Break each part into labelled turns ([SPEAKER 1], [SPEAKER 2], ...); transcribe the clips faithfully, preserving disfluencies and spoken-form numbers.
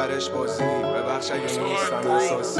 [SPEAKER 1] بیشترش بازی، ببخش اگه نیستم احساسی.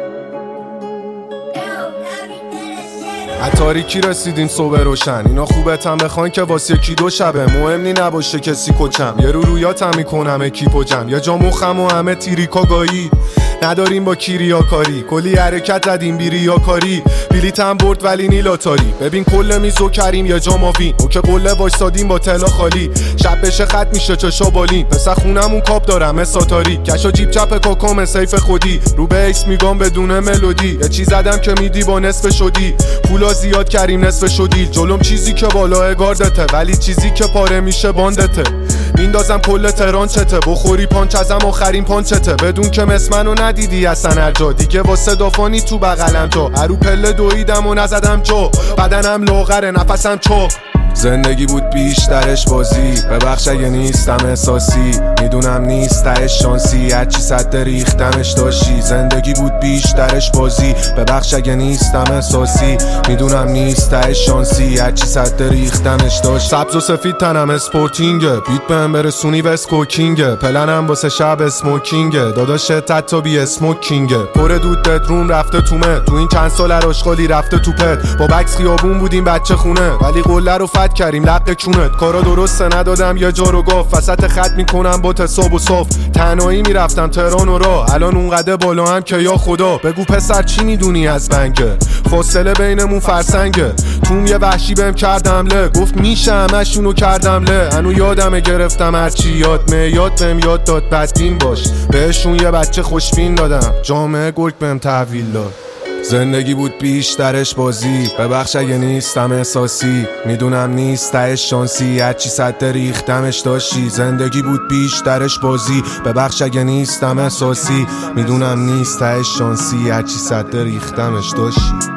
[SPEAKER 1] تاریکی رسیدیم صبح روشن، اینا خوبتم بخوان که واسه یکی دو شبه، مهمی نباشه کسی کچم، یه رو رویاتم میکنم اکیپ و جمع، یه جا مخم و همه تیریکاگایی نداریم با کیریا کاری، کلی حرکت زدیم بیری یا کاری، بلیتم برد ولی نیلاتاری، ببین کل میزو کریم یا جا ماوین، او که قله وایستادیم با تلا خالی، شب بشه خط میشه چشا بالین، پس خونمون کاپ دارم ساتاری، کشا جیب چپ کاکام سیف خودی، رو به ایکس میگم بدون ملودی، یه چیز زدم که میدی با نصف شدی، پولا زیاد کریم نصف شدی، جلوم چیزی که بالا گاردته، ولی چیزی که پاره میشه باندته، میندازم کل تهران چته، بخوری پانچ ازم آخرین پانچته، بدون که مسمنو ندیدی اصلا هر جا، دیگه واسه دافانی تو بغلم تو، هرو پله دویدم و نزدم جو، بدنم لاغره نفسم چو، زندگی بود بیشترش بازی، ببخش اگه نیستم احساسی، میدونم نیستش شانسی، هرچی صد ریختمش داشتی، زندگی بود بیشترش بازی، ببخش اگه نیستم احساسی، میدونم نیستش شانسی، هرچی صد ریختمش داشت، سبز و سفید تنم اسپورتینگه، بیت بهم برسونی وست کوکینگه، پلنم واسه شب اسموکینگه، داداش تتا بی اسموکینگه، پر دود بدروم رفته تومه، تو این چند سال عراشقالی رفته تو پت، با بکس خیابون بودیم بچه خونه، ولی قله رو کریم لق کونت، کارا درسته ندادم یه جا رو گفت، وسط خط میکنم با تصاب و صف، تنهایی میرفتم تهران و راه، الان اونقدر بالا هم که یا خدا، بگو پسر چی میدونی از بنگه، فاصله بینمون فرسنگه، توم یه وحشی بهم کردم له، گفت میشه همشونو کردم له، هنو یادمه گرفتم هرچی یاد می یاد بهم یاد داد بدبین باش، بهشون یه بچه خوشبین دادم، جامعه گرگ بهم تحویل داد، زندگی بود بیشترش بازی، ببخش اگه نیستم احساسی، میدونم نیستش شانسی، هرچی صد ریختمش داشتی، زندگی بود بیشترش بازی، ببخش اگه نیستم احساسی، میدونم نیستش شانسی، هرچی صد ریختمش داشتی.